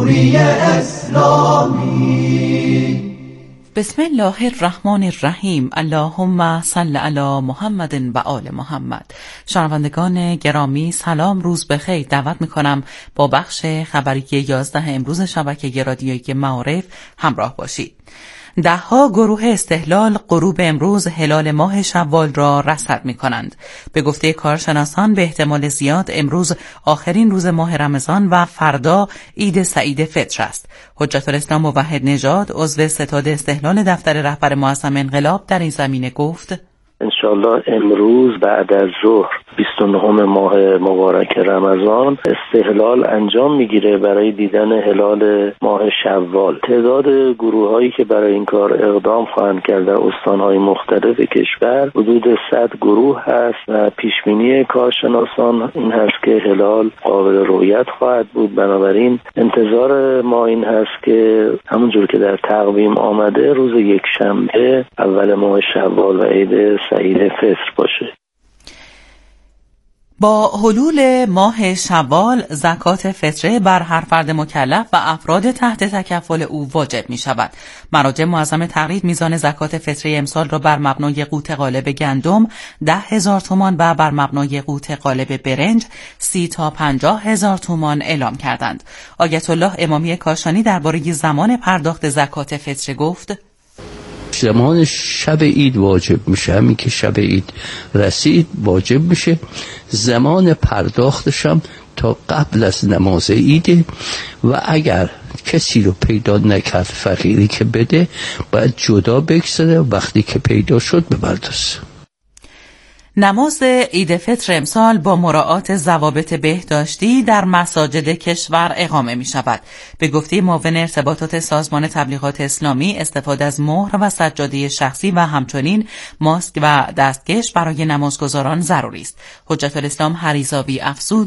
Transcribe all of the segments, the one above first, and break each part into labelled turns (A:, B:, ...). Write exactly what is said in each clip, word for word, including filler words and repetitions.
A: جمهوری اسلامی.
B: بسم الله الرحمن الرحیم. اللهم صل علی محمد و آل محمد. شنوندگان گرامی سلام، روز بخیر. دعوت میکنم با بخش خبری یازده امروز شبکه رادیویی معارف همراه باشید. دهها گروه استهلال غروب امروز هلال ماه شوال را رصد می کنند. به گفته کارشناسان به احتمال زیاد امروز آخرین روز ماه رمضان و فردا عید سعید فطر است. حجت الاسلام موحد نژاد عضو ستاد استهلال دفتر رهبر معظم انقلاب در این زمینه گفت:
C: انشالله امروز بعد از ظهر بیست و نهم ماه مبارک رمضان استهلال انجام میگیره برای دیدن هلال ماه شوال. تعداد گروه هایی که برای این کار اقدام خواهند کرد در استانهای مختلف کشور حدود صد گروه هست و پیشبینی کارشناسان این هست که هلال قابل رؤیت خواهد بود. بنابراین انتظار ما این هست که همونجور که در تقویم آمده روز یک شنبه اول ماه شوال و عید سعید فطر باشه.
B: با حلول ماه شوال زکات فطره بر هر فرد مکلف و افراد تحت تکفل او واجب می شود. مراجع معظم تقلید میزان زکات فطره امسال را بر مبنای قوت قالب گندم ده هزار تومان و بر مبنای قوت قالب برنج سی تا پنجاه هزار تومان اعلام کردند. آیت الله امامی کاشانی درباره زمان پرداخت زکات فطره گفت:
D: زمان شب عید واجب میشه، همین که شب عید رسید واجب میشه. زمان پرداختش هم تا قبل از نماز عیده و اگر کسی رو پیدا نکرد فقیری که بده باید جدا بگذاره، وقتی که پیدا شد بپردازه.
B: نماز عید فطر امسال با مراعات ضوابط بهداشتی در مساجد کشور اقامه می شود. به گفته معاون ارتباطات سازمان تبلیغات اسلامی استفاده از مهر و سجاده شخصی و همچنین ماسک و دستکش برای نمازگزاران ضروری است. حجت الاسلام هریزاوی افزود: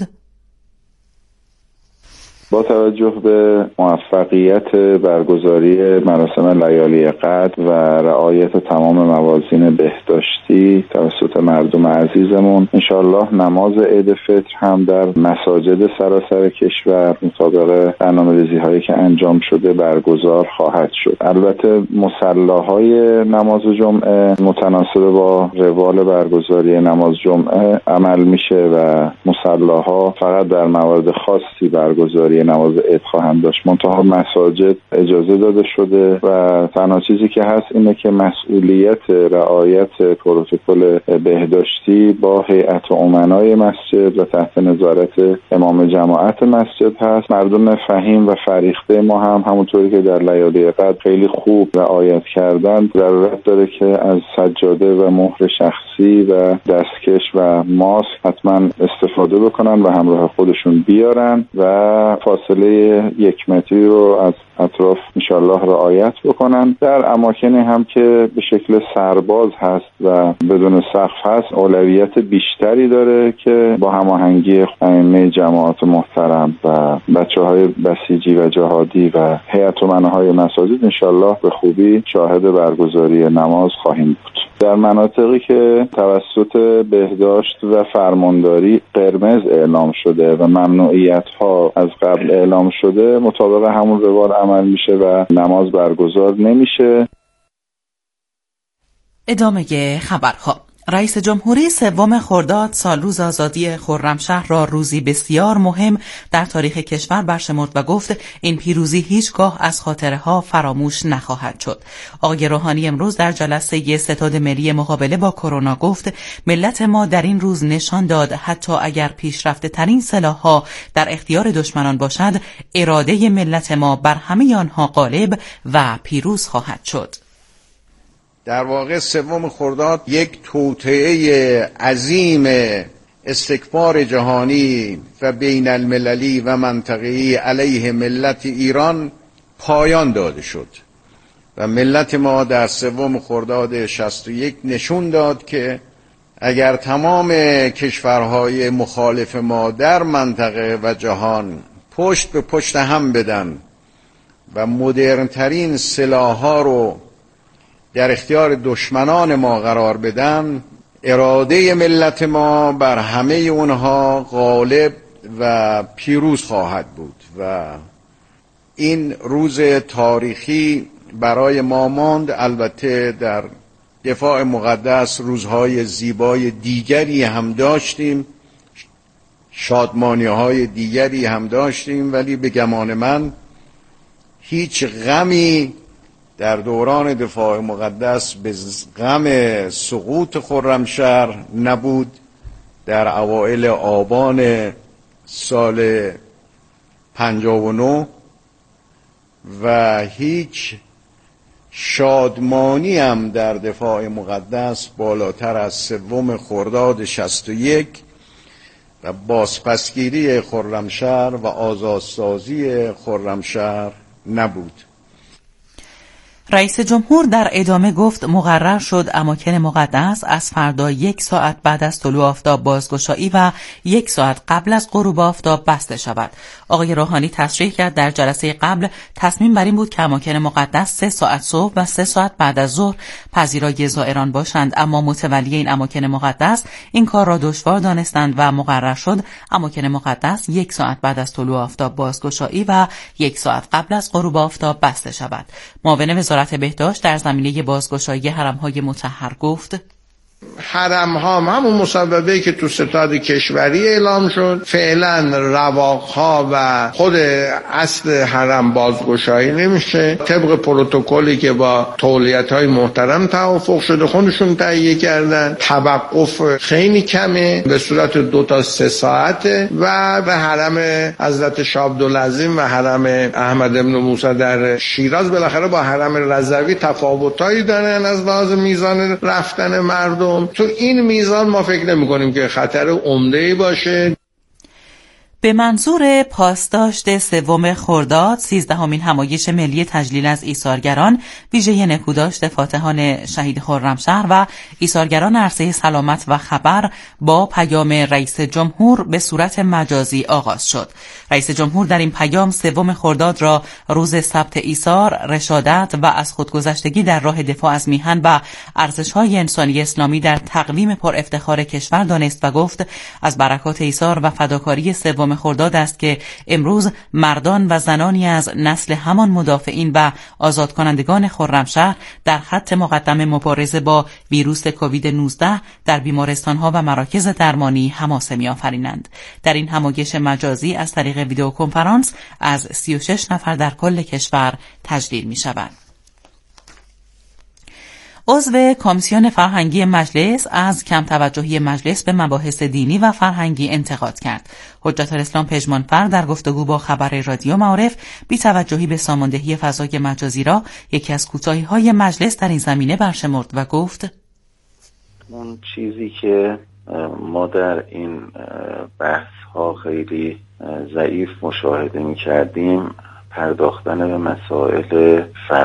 E: با توجه به موفقیت برگزاری مراسم لیالی قدر و رعایت تمام موازین بهداشتی توسط مردم عزیزمون، انشالله نماز عید فطر هم در مساجد سراسر کشور مطابق برنامه‌ریزی هایی که انجام شده برگزار خواهد شد. البته مصلاهای نماز جمعه متناسب با روال برگزاری نماز جمعه عمل میشه و مصلاها فقط در موارد خاصی برگزاری نماز عید خواهند داشت. منتها مساجد اجازه داده شده و تنها چیزی که هست اینه که مسئولیت رعایت پروتکل بهداشتی با هیئت امنای مسجد و تحت نظارت امام جماعت مسجد هست. مردم فهیم و فریخته ما هم همونطوری که در لیالی قدر خیلی خوب رعایت کردن ضرورت داره که از سجاده و مهر شخصی و دستکش و ماسک حتما استفاده بکنن و همراه خودشون بیارن و فاصله یک متری رو از اطراف انشالله رعایت بکنن. در اماکنی هم که به شکل سرباز هست و بدون سقف هست اولویت بیشتری داره که با هماهنگی ائمه جماعت محترم و بچه‌های بسیجی و جهادی و هیئت امنای مساجد انشالله به خوبی شاهد برگزاری نماز خواهیم بود. در مناطقی که توسط بهداشت و فرمانداری قرمز اعلام شده و ممنوعیت ها از قبل اعلام شده مطابق همون روال عمل میشه و نماز برگزار نمیشه.
B: ادامه خبرها. رئیس جمهوری سوم خرداد سالروز آزادی خرمشهر را روزی بسیار مهم در تاریخ کشور برشمرد و گفت این پیروزی هیچگاه از خاطره ها فراموش نخواهد شد. آقای روحانی امروز در جلسه ستاد ملی مقابله با کرونا گفت ملت ما در این روز نشان داد حتی اگر پیشرفته ترین سلاح‌ها در اختیار دشمنان باشد، اراده ملت ما بر همه آنها غالب و پیروز خواهد شد.
F: در واقع سوم خرداد یک توطئه عظیم استکبار جهانی و بین المللی و منطقه‌ای علیه ملت ایران پایان داده شد و ملت ما در سوم خرداد شصت و یک نشون داد که اگر تمام کشورهای مخالف ما در منطقه و جهان پشت به پشت هم بدن و مدرنترین سلاح‌ها رو در اختیار دشمنان ما قرار بدن، اراده ملت ما بر همه اونها غالب و پیروز خواهد بود و این روز تاریخی برای ما ماند. البته در دفاع مقدس روزهای زیبای دیگری هم داشتیم، شادمانی های دیگری هم داشتیم، ولی به گمان من هیچ غمی در دوران دفاع مقدس به غم سقوط خرمشهر نبود. در اوائل آبان سال پنجاه و نه و هیچ شادمانی هم در دفاع مقدس بالاتر از سوم خرداد شصت و یک و بازپسگیری خرمشهر و آزادسازی خرمشهر نبود.
B: رئیس جمهور در ادامه گفت مقرر شد اماکن مقدس از فردا یک ساعت بعد از طلوع آفتاب بازگشایی و یک ساعت قبل از غروب آفتاب بسته شود. آقای روحانی تصریح کرد در جلسه قبل تصمیم بر این بود که اماکن مقدس سه ساعت صبح و سه ساعت بعد از ظهر پذیرای زائران باشند، اما متولی این اماکن مقدس این کار را دشوار دانستند و مقرر شد اماکن مقدس یک ساعت بعد از طلوع آفتاب بازگشایی و یک ساعت قبل از غروب آفتاب بسته شود. معاون وزارت بهداشت در زمینه بازگشایی حرم‌های مطهر گفت
A: حرم ها همون مصوبه‌ای که تو ستاد کشوری اعلام شد، فعلا رواق ها و خود اصل حرم بازگشایی نمیشه. طبق پروتکلی که با تولیت های محترم توافق شده خودشون تهیه کردن، توقف خیلی کمه به صورت دو تا سه ساعته و به حرم حضرت شاه عبدالعظیم و حرم احمد بن موسی در شیراز بالاخره با حرم رضوی تفاوتایی دارن از لحاظ میزان رفتن مردم. تو این میزان ما فکر نمی کنیم که خطر عمده‌ای باشه.
B: به منظور پاسداشت سوم خرداد سیزدهمین همایش ملی تجلیل از ایثارگران ویژه نکوداشت فاتحان شهید خرمشهر و ایثارگران عرصه سلامت و خبر با پیام رئیس جمهور به صورت مجازی آغاز شد. رئیس جمهور در این پیام سوم خرداد را روز ثبت ایثار، رشادت و از خودگذشتگی در راه دفاع از میهن و ارزش‌های انسانی اسلامی در تقویم پر افتخار کشور دانست و گفت از برکات ایثار و فداکاری سوم خرداد است که امروز مردان و زنانی از نسل همان مدافعین و آزادکنندگان خرمشهر در خط مقدم مبارزه با ویروس کووید نوزده در بیمارستان‌ها و مراکز درمانی حماسه می‌آفرینند. در این همایش مجازی از طریق ویدئو کنفرانس از سی و شش نفر در کل کشور تجلیل می‌شوند. عضو کمیسیون فرهنگی مجلس از کم توجهی مجلس به مباحث دینی و فرهنگی انتقاد کرد. حجت الاسلام پژمانفر در گفتگو با خبر رادیو معارف بی توجهی به ساماندهی فضای مجازی را یکی از کوتاهی‌های مجلس در این زمینه برشمرد و گفت
G: اون چیزی که ما در این بحث‌ها خیلی ضعیف مشاهده می‌کردیم پرداختن به مسائل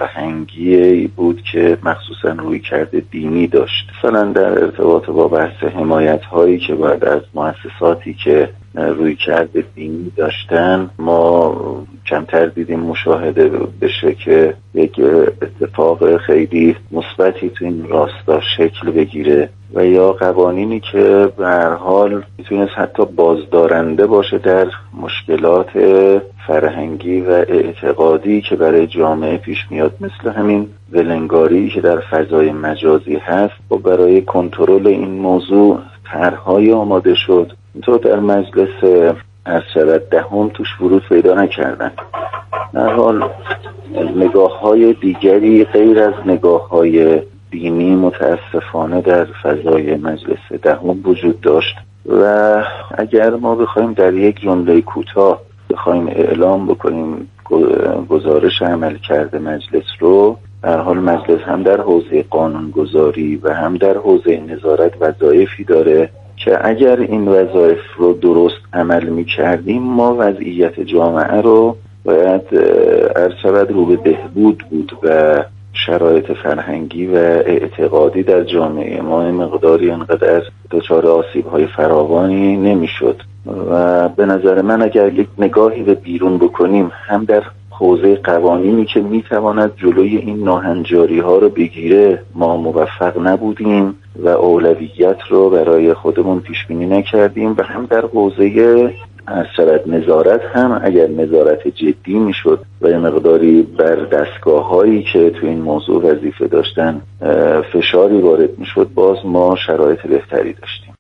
G: فرهنگی بود که مخصوصا رویکرد دینی داشت. مثلا در ارتباط با بحث حمایت هایی که باید از مؤسساتی که رویکرد دینی داشتن ما کمتر دیدیم مشاهده بشه که یک اتفاق خیلی مثبتی تو این راستا شکل بگیره و یا قوانینی که به هر حال میتونست حتی بازدارنده باشه در مشکلات فرهنگی و اعتقادی که برای جامعه پیش میاد، مثل همین ولنگاری که در فضای مجازی هست و برای کنترل این موضوع طرح‌های آماده شد. اینطور در مجلس ارشد دهم توش ورود پیدا نکردن. در حال نگاه‌های دیگری غیر از نگاه‌های دینی متاسفانه در فضای مجلس دهم وجود داشت و اگر ما بخوایم در یک جمله کوتاه بخوایم اعلام بکنیم گزارش عملکرد مجلس رو، در حال مجلس هم در حوزه قانونگذاری و هم در حوزه نظارت وظایفی داره که اگر این وظایف رو درست عمل می کردیم ما وضعیت جامعه رو باید عرض شود رو به بهبود بود و شرایط فرهنگی و اعتقادی در جامعه ما مقداری انقدر دچار آسیب‌های فراوانی نمی‌شد و به نظر من اگر یک نگاهی به بیرون بکنیم هم در حوزه قوانینی که میتواند جلوی این ناهنجاری ها رو بگیره ما موفق نبودیم و اولویت رو برای خودمون پیش بینی نکردیم و هم در حوزه از شود نظارت هم اگر نظارت جدی میشد و یه مقداری بر دستگاه هایی که تو این موضوع وظیفه داشتن فشاری وارد میشد، باز ما شرایط بهتری داشتیم.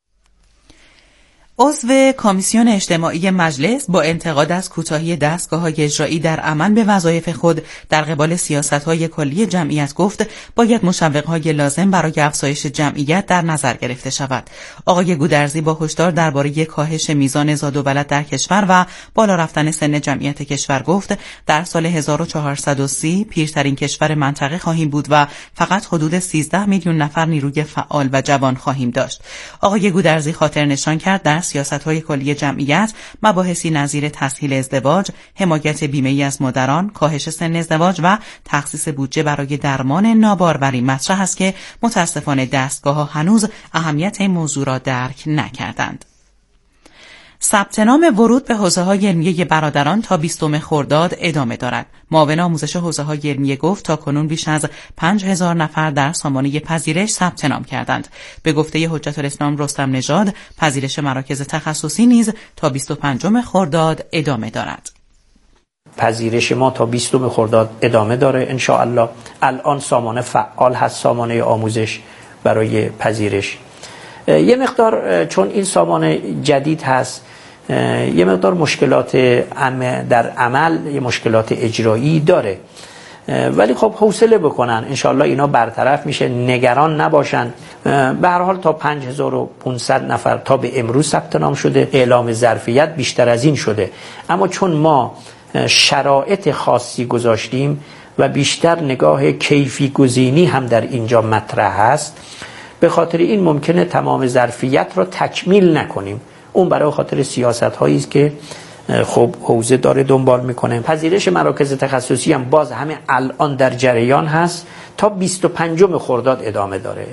B: عضو کمیسیون اجتماعی مجلس با انتقاد از کوتاهی دستگاه‌های اجرایی در عمل به وظایف خود در قبال سیاست‌های کلی جمعیت گفت باید مشوق‌های لازم برای افزایش جمعیت در نظر گرفته شود. آقای گودرزی با هشدار درباره کاهش میزان زاد و ولد در کشور و بالا رفتن سن جمعیت کشور گفت در سال هزار و چهارصد و سی پیرترین کشور منطقه خواهیم بود و فقط حدود سیزده میلیون نفر نیروی فعال و جوان خواهیم داشت. آقای گودرزی خاطر نشان کرد در سیاست‌های کلی جمعیت مباحثی نظیر تسهیل ازدواج، حمایت بیمه‌ای از مادران، کاهش سن ازدواج و تخصیص بودجه برای درمان ناباروری مطرح است که متاسفانه دستگاه‌ها هنوز اهمیت این موضوع را درک نکردند. ثبت نام ورود به حوزه‌های علمیه برادران تا بیستم خرداد ادامه دارد. معاون آموزش حوزه‌های علمیه گفت تاکنون بیش از پنج هزار نفر در سامانه پذیرش ثبت نام کردند. به گفته حجت الاسلام رستم نژاد، پذیرش مراکز تخصصی نیز تا بیست و پنجم خرداد ادامه دارد.
H: پذیرش ما تا بیستم خرداد ادامه داره ان شاء الله. الان سامانه فعال هست، سامانه آموزش برای پذیرش. یه مقدار چون این سامانه جدید هست، یه مقدار مشکلات در عمل، یه مشکلات اجرایی داره، ولی خب حوصله بکنن انشالله اینا برطرف میشه، نگران نباشن. به هر حال تا پنج هزار و پانصد نفر تا به امروز ثبت نام شده، اعلام ظرفیت بیشتر از این شده، اما چون ما شرایط خاصی گذاشتیم و بیشتر نگاه کیفی گزینی هم در اینجا مطرح هست، به خاطر این ممکنه تمام ظرفیت را تکمیل نکنیم. اون برای خاطر سیاست هایی است که خب حوزه داره دنبال میکنه. پذیرش مراکز تخصصی هم باز همه الان در جریان هست، تا بیست و پنجم خرداد ادامه داره.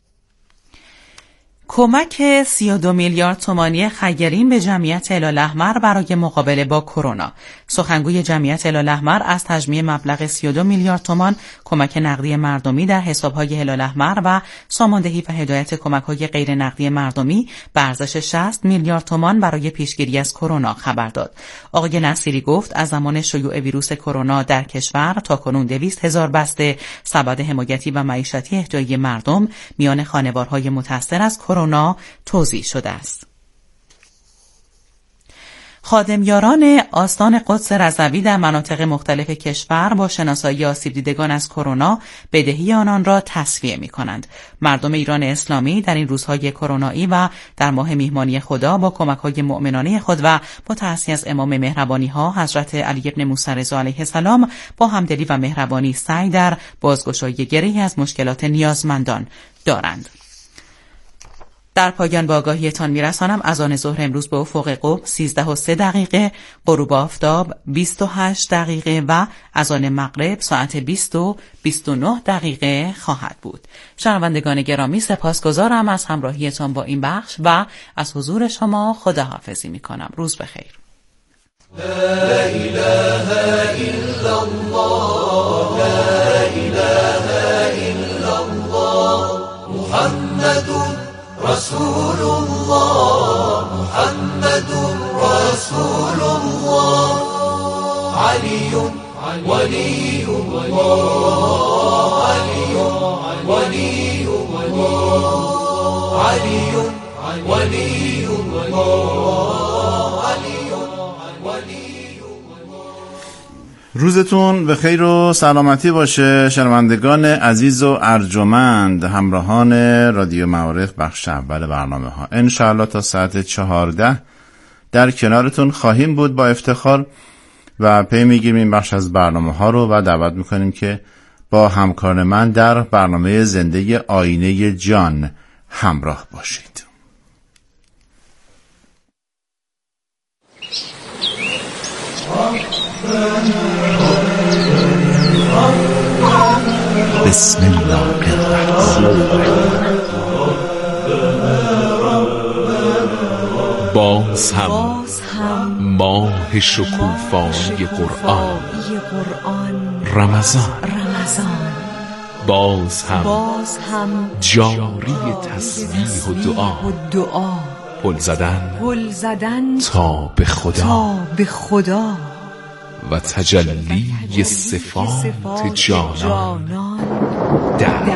B: کمک سی و دو میلیارد تومانی خیرین به جمعیت هلال‌احمر برای مقابله با کرونا. سخنگوی جمعیت هلال‌احمر از تجمیع مبلغ سی و دو میلیارد تومان کمک نقدی مردمی در حساب‌های هلال‌احمر و ساماندهی و هدایت کمک‌های غیر نقدی مردمی به ارزش شصت میلیارد تومان برای پیشگیری از کرونا خبر داد. آقای نصیری گفت از زمان شیوع ویروس کرونا در کشور تاکنون دویست هزار بسته سبد حمایتی و معیشتی اهدایی مردم میان خانوارهای متأثر از کرونا توزیع شده است. خادمیاران آستان قدس رضوی در مناطق مختلف کشور با شناسایی آسیب دیدگان از کرونا بدهی آنان را تسویه می‌کنند. مردم ایران اسلامی در این روزهای کرونایی و در ماه میهمانی خدا با کمک‌های مؤمنانه خود و با تأسیس از امام مهربانی‌ها حضرت علی ابن موسی رضا علیه السلام با همدلی و مهربانی سعی در بازگشایی گره‌ای از مشکلات نیازمندان دارند. در پایان با آگاهیتان میرسانم اذان ظهر امروز به افق قم سیزده و سه دقیقه، غروب آفتاب بیست و هشت دقیقه و اذان مغرب ساعت بیست و بیست و نه دقیقه خواهد بود. شنوندگان گرامی سپاسگزارم از همراهیتان با این بخش و از حضور شما خداحافظی میکنم. روز بخیر. لا اله الا الله لا اله الا الله محمد رسول الله محمد رسول الله علي ولي الله علي ولي الله علي ولي الله علي ولي.
I: روزتون به خیر و سلامتی باشه شنوندگان عزیز و ارجمند، همراهان رادیو معارف بخش اول برنامه ها. انشاءالله تا ساعت چهارده در کنارتون خواهیم بود با افتخار و پی میگیریم این بخش از برنامه ها رو و دعوت میکنیم که با همکار من در برنامه زنده آینه جان همراه باشید.
J: بسم الله الرحمن الرحیم. باز هم ماه شکوفای قرآن رمضان باز هم جاری تسبیح و دعا پل زدن
K: پل زدن
J: تا به خدا
K: تا به خدا
J: و تجلی صفات جانان در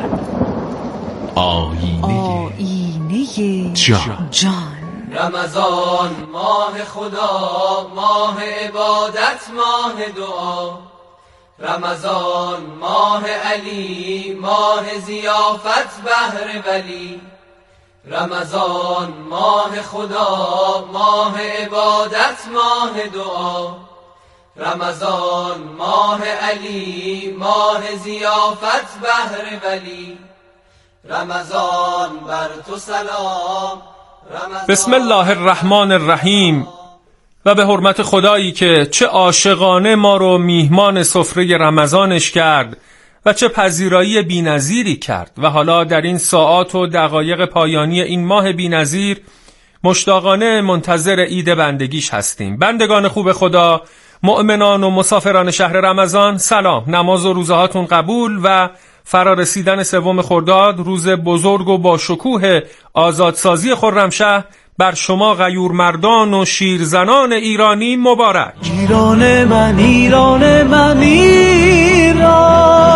J: آینه جان.
K: جان
L: رمضان ماه خدا، ماه عبادت، ماه دعا. رمضان ماه علی، ماه ضیافت بهر ولی. رمضان ماه خدا، ماه عبادت، ماه دعا. رمضان ماه علی، ماه ضیافت بهر ولی. رمضان بر تو سلام.
M: بسم الله الرحمن الرحیم. و به حرمت خدایی که چه عاشقانه ما رو میهمان سفره رمضانش کرد و چه پذیرایی بی‌نظیری کرد و حالا در این ساعات و دقایق پایانی این ماه بی‌نظیر مشتاقانه منتظر عید بندگیش هستیم. بندگان خوب خدا، مؤمنان و مسافران شهر رمضان، سلام. نماز و روزه هاتون قبول و فرارسیدن سوم خرداد، روز بزرگ و با شکوه آزادسازی خرمشهر، بر شما غیور مردان و شیرزنان ایرانی مبارک.
N: ایران من، ایران من، ایران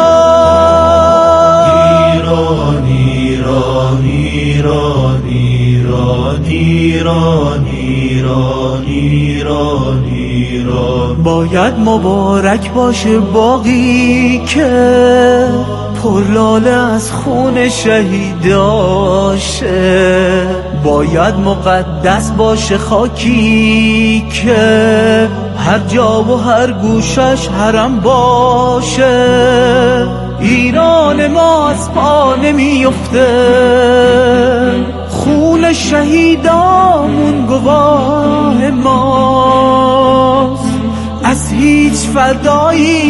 N: ایران ایران ایران ایران ایران ایران ایران. باید مبارک باشه باقی که پرلاله از خون شهیداشه. باید مقدس باشه خاکی که هر جا و هر گوشش حرم باشه. ایران ما از پا نمیفته، خون شهیدامون گواه ماست. از هیچ فدایی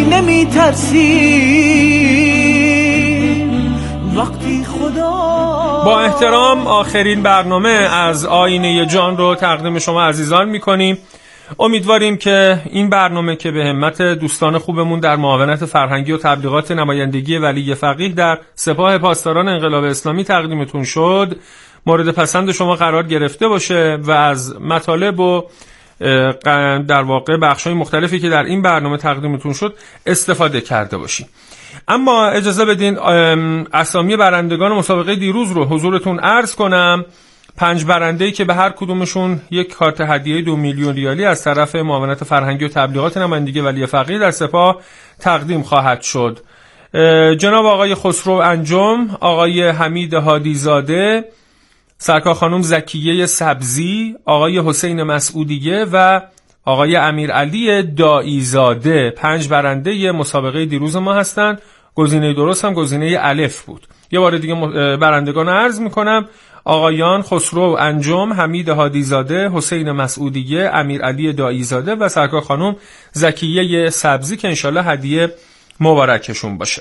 N: نمیترسیم وقتی خدا.
M: با احترام آخرین برنامه از آینه جان رو تقدیم شما عزیزان میکنیم. امیدواریم که این برنامه که به همت دوستان خوبمون در معاونت فرهنگی و تبلیغات نمایندگی ولی فقیه در سپاه پاسداران انقلاب اسلامی تقدیمتون شد مورد پسند شما قرار گرفته باشه و از مطالب و در واقع بخش‌های مختلفی که در این برنامه تقدیمتون شد استفاده کرده باشیم. اما اجازه بدین اسامی برندگان مسابقه دیروز رو حضورتون عرض کنم. پنج برنده‌ای که به هر کدومشون یک کارت هدیه دو میلیون ریالی از طرف معاونت فرهنگی و تبلیغات نمایندگی ولی فقیه در سپاه تقدیم خواهد شد. جناب آقای خسرو انجم، آقای حمید هادیزاده، سرکار خانم زکیه سبزی، آقای حسین مسعودیه و آقای امیرعلی داییزاده پنج برنده مسابقه دیروز ما هستند. گزینه درست هم گزینه الف بود. یه بار دیگه برندگان عرض میکنم: آقایان خسرو انجم، حمید هادیزاده، حسین مسعودیه، امیرعلی داییزاده و سرکار خانم زکیه سبزی که انشالله هدیه مبارکشون باشه.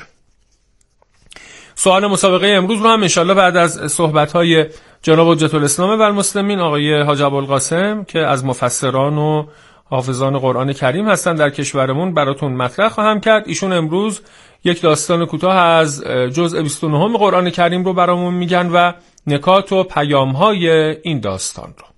M: سوال مسابقه امروز رو هم انشالله بعد از صحبت‌های جناب حجت الاسلام و المسلمین آقای حاج ابوالقاسم که از مفسران و حافظان قرآن کریم هستن در کشورمون براتون مطرح خواهم کرد. ایشون امروز یک داستان کوتاه از جزء بیست و نه قرآن کریم رو برامون میگن و نکات و پیام‌های این داستان رو.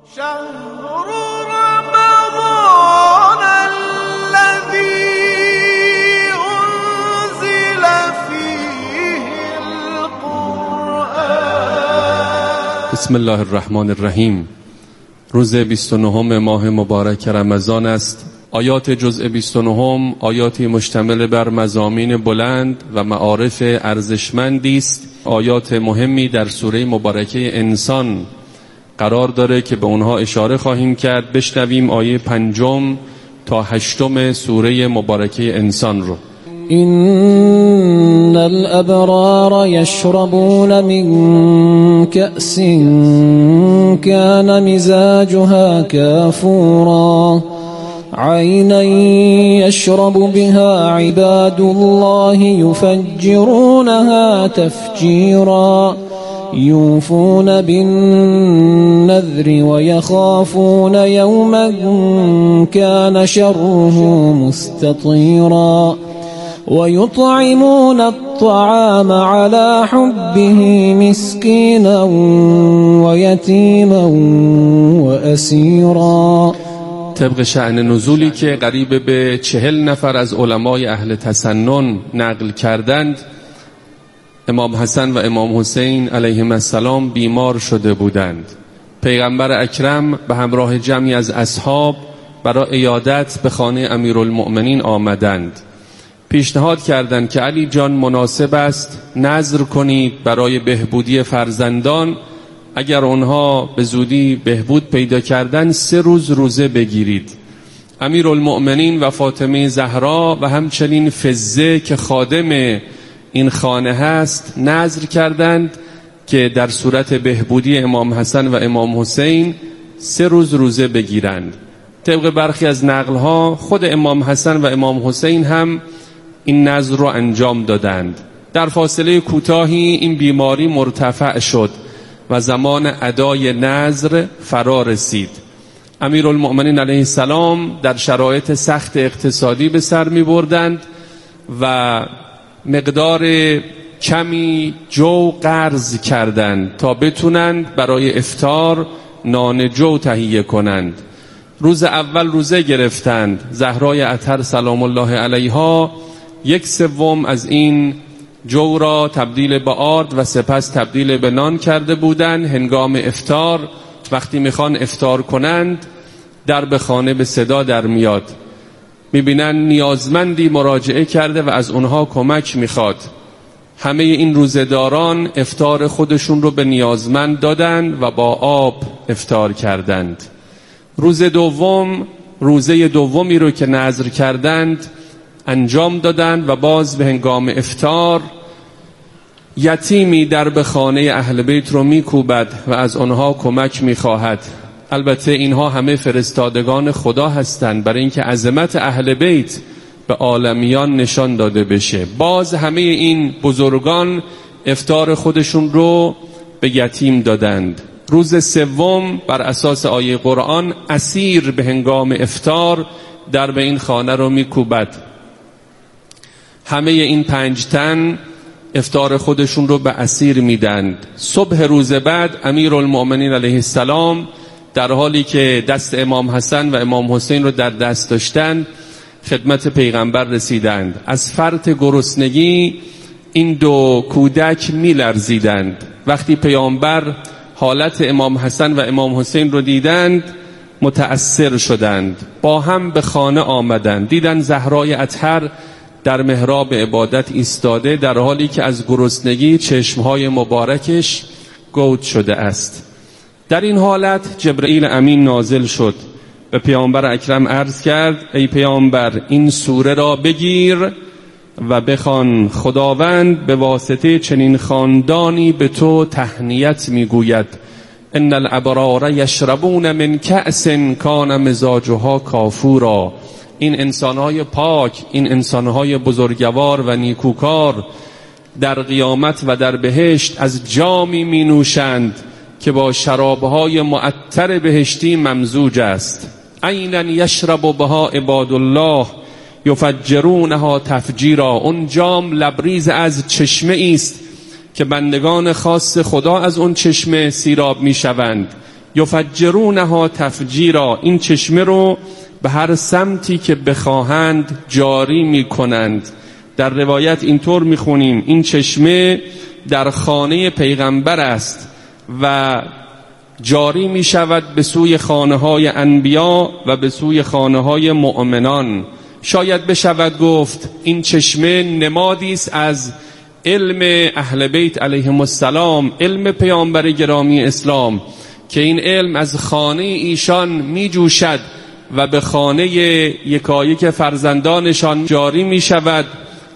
O: بسم الله الرحمن الرحیم. روز بیست و نه ماه مبارک رمضان است. آیات جزء بیست و نه آیاتی مشتمل بر مضامین بلند و معارف ارزشمندی است. آیات مهمی در سوره مبارکه انسان قرار داره که به اونها اشاره خواهیم کرد. بشنویم آیه پنجم تا هشتم سوره مبارکه انسان رو.
P: إن الأبرار يشربون من كأس كان مزاجها كافورا عينا يشرب بها عباد الله يفجرونها تفجيرا يوفون بالنذر ويخافون يوما كان شره مستطيرا ويطعمون الطعام على حبه مسكينا ويتيما وأسيرا.
O: طبق شأن نزولی که قریب به چهل نفر از علمای اهل تسنن نقل کردند، امام حسن و امام حسین علیهم السلام بیمار شده بودند. پیغمبر اکرم به همراه جمعی از اصحاب برای عیادت به خانه امیرالمؤمنین آمدند. پیشنهاد کردند که علی جان مناسب است نذر کنید برای بهبودی فرزندان، اگر آنها به زودی بهبود پیدا کردن سه روز روزه بگیرید. امیرالمؤمنین و فاطمه زهرا و همچنین فزه که خادم این خانه هست نذر کردند که در صورت بهبودی امام حسن و امام حسین سه روز روزه بگیرند. طبق برخی از نقلها خود امام حسن و امام حسین هم این نذر رو انجام دادند. در فاصله کوتاهی این بیماری مرتفع شد و زمان ادای نذر فرا رسید. امیرالمؤمنین علیه السلام در شرایط سخت اقتصادی به سر می بردند و مقدار کمی جو قرض کردند تا بتونند برای افطار نان جو تهیه کنند. روز اول روزه گرفتند. زهرای اطهر سلام الله علیها یک سوم از این جو را تبدیل به آرد و سپس تبدیل به نان کرده بودند. هنگام افطار وقتی میخوان افطار کنند در به خانه به صدا در میاد، میبینن نیازمندی مراجعه کرده و از اونها کمک میخواد. همه این روزه‌داران افطار خودشون رو به نیازمند دادند و با آب افطار کردند. روز دوم روزه دومی رو که نذر کردند انجام دادند و باز به هنگام افطار یتیمی در به خانه اهل بیت رو میکوبد و از آنها کمک میخواهد. البته اینها همه فرستادگان خدا هستند برای اینکه عظمت اهل بیت به عالمیان نشان داده بشه. باز همه این بزرگان افطار خودشون رو به یتیم دادند. روز سوم بر اساس آیه قرآن اسیر به هنگام افطار در به این خانه رو میکوبد. همه این پنج تن افطار خودشون رو به اسیر میدند. صبح روز بعد امیرالمؤمنین علیه السلام در حالی که دست امام حسن و امام حسین رو در دست داشتند خدمت پیغمبر رسیدند. از فرط گرسنگی این دو کودک میلرزیدند. وقتی پیامبر حالت امام حسن و امام حسین رو دیدند متأثر شدند. با هم به خانه آمدند. دیدند زهرای اطهر در محراب عبادت ایستاده در حالی که از گرسنگی چشمهای مبارکش گود شده است. در این حالت جبرئیل امین نازل شد، به پیامبر اکرم عرض کرد ای پیامبر این سوره را بگیر و بخوان، خداوند به واسطه چنین خاندانی به تو تهنیت میگوید ان الابرار یشربون من کأس کان مزاجها کافورا. این انسانهای پاک، این انسانهای بزرگوار و نیکوکار در قیامت و در بهشت از جامی می نوشند که با شرابهای معطر بهشتی ممزوج است. عینا یشرب بها عباد الله یفجرونها تفجیرا. اون جام لبریز از چشمه است که بندگان خاص خدا از اون چشمه سیراب می شوند. یفجرونها تفجیرا. این چشمه رو به هر سمتی که بخواهند جاری می کنند. در روایت اینطور می خونیم این چشمه در خانه پیغمبر است و جاری می شود به سوی خانه های انبیا و به سوی خانه های مؤمنان. شاید بشود گفت این چشمه نمادی است از علم اهل بیت علیهم السلام، علم پیامبر گرامی اسلام، که این علم از خانه ایشان می جوشد و به خانه یکایک فرزندانشان جاری می شود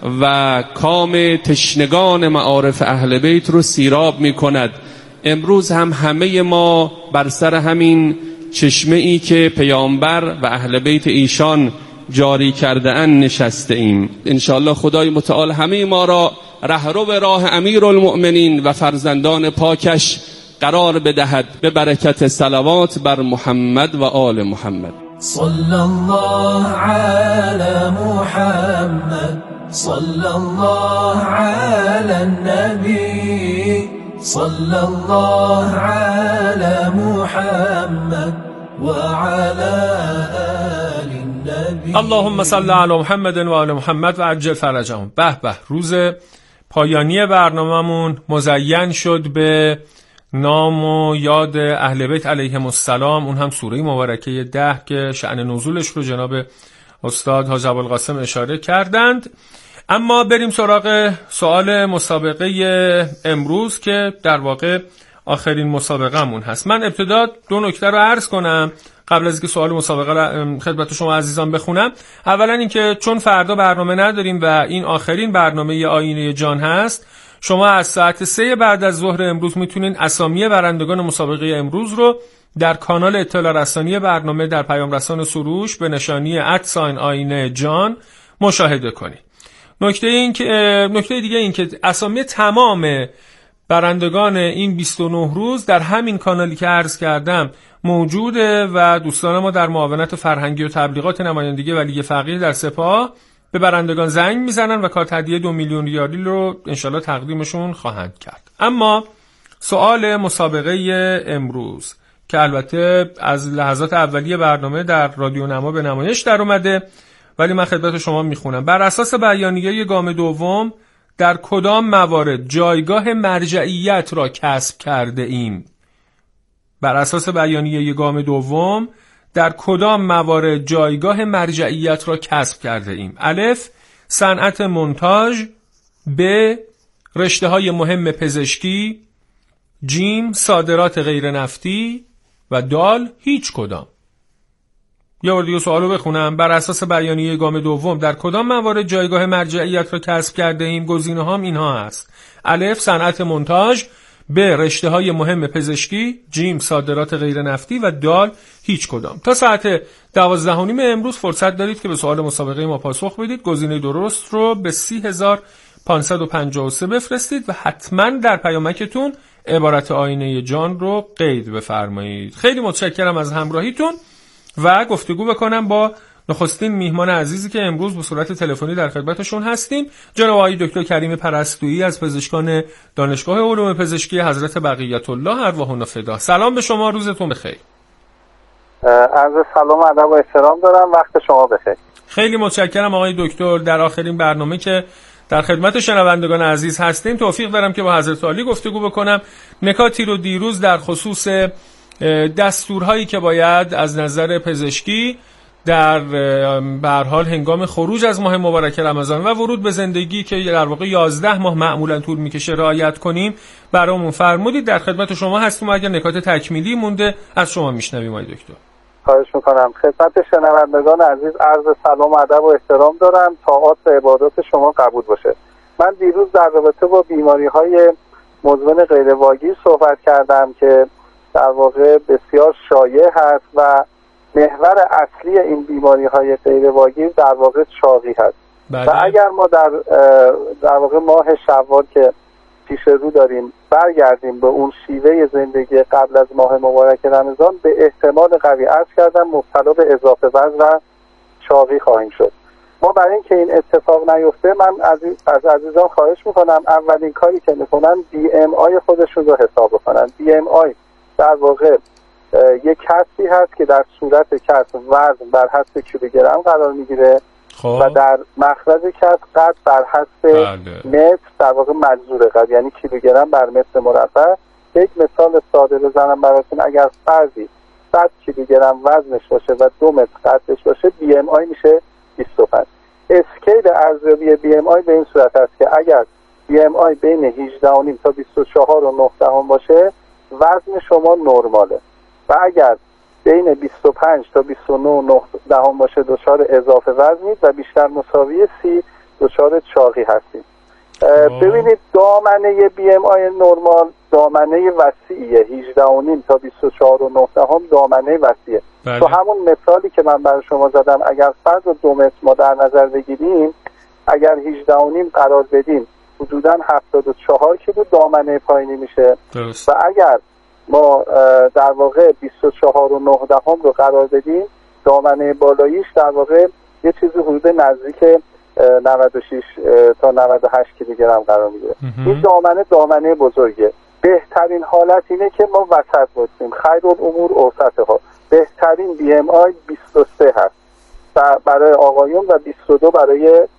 O: و کام تشنگان معارف اهل بیت رو سیراب می کند. امروز هم همه ما بر سر همین چشمه ای که پیامبر و اهل بیت ایشان جاری کرده اند نشسته ایم. انشاءالله خدای متعال همه ما را رهرو به راه امیرالمؤمنین و فرزندان پاکش قرار بدهد به برکت صلوات بر محمد و آل محمد.
N: صلی الله علی محمد صلى الله على النبي صلى الله على محمد وعلى آل النبي.
M: اللهم صل علی محمد و آل محمد و عجل فرجهم. به به، روز پایانی برنامه‌مون مزین شد به نام و یاد اهل بیت علیهم السلام، اون هم سوره مبارکه ده که شأن نزولش رو جناب استاد حاج ابوالقاسم اشاره کردند. اما بریم سراغ سوال مسابقه امروز که در واقع آخرین مسابقه‌مون هست. من ابتدا دو نکته رو عرض کنم قبل از اینکه سوال مسابقه رو خدمت شما عزیزان بخونم. اولا اینکه چون فردا برنامه نداریم و این آخرین برنامه آینه جان هست، شما از ساعت سه بعد از ظهر امروز میتونین اسامی برندگان مسابقه امروز رو در کانال اطلاع رسانی برنامه در پیام رسان سروش به نشانی ادساین آینه جان مشاهده کنید. نکته این که نکته دیگه این که اسامی تمام برندگان این بیست و نه روز در همین کانالی که عرض کردم موجوده و دوستان ما در معاونت فرهنگی و تبلیغات نمایندگی ولی فقیه در سپاه به برندگان زنگ میزنن و کارت هدیه دو میلیون ریالی رو انشالله تقدیمشون خواهند کرد. اما سوال مسابقه امروز که البته از لحظات اولیه برنامه در رادیو نما به نمایش در اومده، ولی من خدمت شما میخونم. بر اساس بیانیه گام دوم در کدام موارد جایگاه مرجعیت را کسب کرده ایم؟ بر اساس بیانیه گام دوم در کدام موارد جایگاه مرجعیت را کسب کرده ایم؟ الف، صنعت مونتاژ، ب، رشته های مهم پزشکی، جیم، صادرات غیر نفتی و دال، هیچ کدام. یه بار دیگه سوالو بخونم. بر اساس بیانیه گام دوم در کدام موارد جایگاه مرجعیت را کسب کرده ایم؟ گزینه هام اینها هست: الف، صنعت مونتاژ، ب، رشته های مهم پزشکی، جیم، صادرات غیر نفتی و دال، هیچ کدام. تا ساعت دوازده و نیم امروز فرصت دارید که به سوال مسابقه ما پاسخ بدید. گزینه درست رو به سی هزار و پانصد و پنجاه و سه بفرستید و حتما در پیامکتون عبارت آینه جان رو قید بفرمایید. خیلی متشکرم از همراهیتون و گفتگو بکنم با نخستین میهمان عزیزی که امروز به صورت تلفنی در خدمتشون هستیم، جناب آقای دکتر کریم پرستویی از پزشکان دانشگاه علوم پزشکی حضرت بقیت الله ارواحنا فدا. سلام به شما، روزتون بخیر.
Q: عرض سلام و ادب و احترام دارم، وقت شما بخیر.
M: خیلی متشکرم آقای دکتر. در آخرین برنامه که در خدمت شنوندگان عزیز هستیم توفیق دارم که با حضرت عالی گفتگو بکنم. نکاتی رو دیروز در خصوص دستورهایی که باید از نظر پزشکی در به هر حال هنگام خروج از ماه مبارک رمضان و ورود به زندگی که در واقع یازده ماه معمولا طول میکشه رعایت کنیم برامون فرمودید. در خدمت شما هستیم و اگر نکات تکمیلی مونده از شما میشنویم آقای دکتر.
Q: خواهش میکنم. خدمت شنوندگان عزیز عرض سلام و ادب و احترام دارم. طاعات و عبادات شما قبول باشه. من دیروز در رابطه با بیماری‌های مزمن غیر واگیر صحبت کردم که در واقع بسیار شایع هست و محور اصلی این بیماری‌های غیر واگیر در واقع چاقی هست. بله. و اگر ما در در واقع ماه شوال که پیش رو داریم برگردیم به اون شیوه زندگی قبل از ماه مبارک رمضان، به احتمال قوی عرض کردم مبتلا به اضافه وزن و چاقی خواهیم شد. ما برای اینکه این اتفاق نیفته من از از عزیزان خواهش میکنم اولین کاری که میکنن بی ام آی خودشون رو حساب کنن. بی ام آی در واقع یک کسری هست که در صورت کسر وزن بر حسب کیلوگرم قرار میگیره و در مخرج کسر قد بر حسب متر در واقع مجذور قد، یعنی کیلوگرم بر متر مربع. یک مثال ساده بزنم براتون. اگر فردی صد کیلوگرم وزنش باشه و دو متر قدش باشه، بی ام آی میشه بیست و پنج. اسکیل ارزیابی بی ام آی به این صورت است که اگر بی ام آی بین هجده و نیم تا بیست و چهار و نه دهم باشه وزن شما نرماله و اگر بین بیست و پنج تا بیست و نه و نه دهم باشه دچار اضافه وزنید و بیشتر مساوی سی دچار چاقی هستید. ببینید دامنه بی ام آی نرمال دامنه وسیعیه، هجده و نیم تا بیست و چهار و نه دهم دامنه وسیعه. بله. تو همون مثالی که من برای شما زدم اگر فرض دو متر ما در نظر بگیریم، اگر هجده و نیم قرار بدیم حدوداً هفتاد و چهار کیلو دامنه پایینی میشه. درست. و اگر ما در واقع بیست و چهار و نه دهم رو قرار بدیم دامنه بالاییش در واقع یه چیزی حدود نزدیک نود و شش تا نود و هشت کیلوگرم قرار میگیره. این دامنه دامنه بزرگه. بهترین حالت اینه که ما وسط باشیم، خیر الامور اوسطها. بهترین بی ام آی بیست و سه هست برای آقایون و بیست و دو برای